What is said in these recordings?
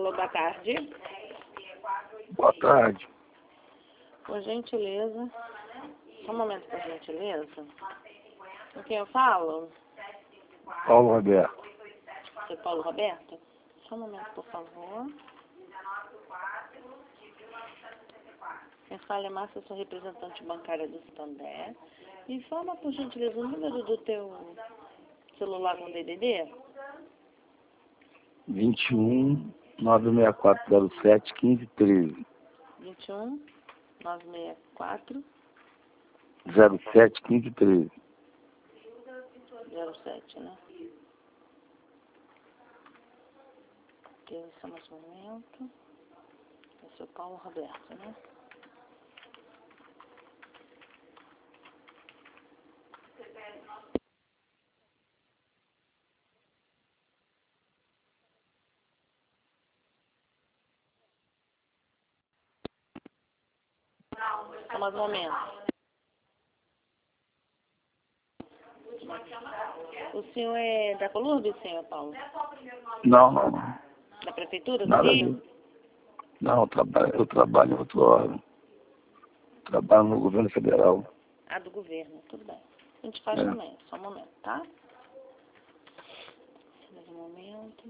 Alô, boa tarde. Boa tarde. Por gentileza. Só um momento, por gentileza. Com quem eu falo? Paulo Roberto. Você é Paulo Roberto? Só um momento, por favor. Quem fala é Márcia, sou representante bancária do Santander. Informa, por gentileza, o número do teu celular com DDD? 21 96407 1513. 21 964 07 1513. 07, né? Ok, só mais um momento. Esse é o Paulo Roberto, né? Só mais um momento. O senhor é da Colurbe, senhor Paulo? Não. Da Prefeitura do Nada a Rio? ver. Não, eu trabalho em outro órgão. Trabalho no governo federal. Ah, do governo, tudo bem. A gente faz É. também, só um momento, tá? Só mais um momento.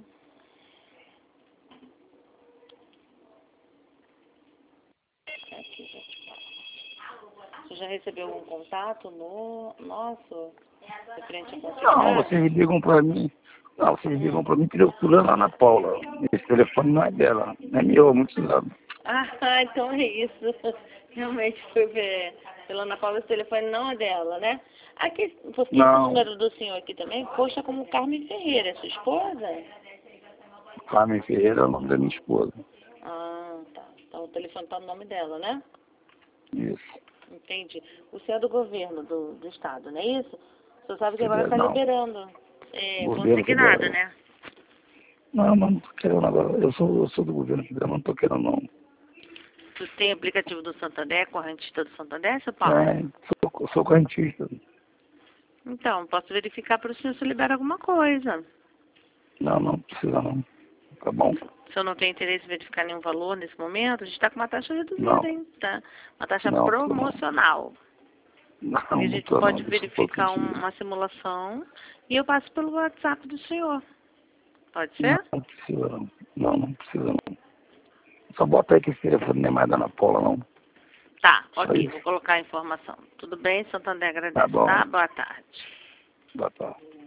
Aqui, já te falo. Você já recebeu algum contato no nosso, referente a Não, concessionário? vocês ligam pra mim. Não, vocês ligam pra mim procurando a Ana Paula. Esse telefone não é dela. É meu há muitos anos. Ah, então é isso. Realmente foi ver pela Ana Paula, esse telefone não é dela, né? Aqui, porque esse Não. número do senhor aqui também posta como Carmen Ferreira, é sua esposa? Carmen Ferreira é o nome da minha esposa. Ah, tá. Então o telefone tá no nome dela, né? Isso. Entendi. O senhor é do governo do estado, não é isso? O senhor sabe que agora está Não. liberando Governo consignado, federal. né? Não tô querendo agora. Eu sou do governo federal, não tô querendo não. Tu tem aplicativo do Santander, correntista do Santander, seu Paulo? É, sou correntista. Então, posso verificar para o senhor se libera alguma coisa. Não precisa não. Tá bom? Se eu não tem interesse em verificar nenhum valor nesse momento, a gente está com uma taxa reduzida, Não. hein? Tá? Uma taxa Não, promocional. E a não gente tô não. pode Deixa um pouco verificar disso. uma simulação e eu passo pelo WhatsApp do senhor. Pode ser? Não precisa não. Não precisa não. Só bota aí que esse telefone não é mais da Ana Paula, não. Tá, Só ok, isso. vou colocar a informação. Tudo bem, Santander Tá agradece, bom. tá? Boa tarde. Boa tarde.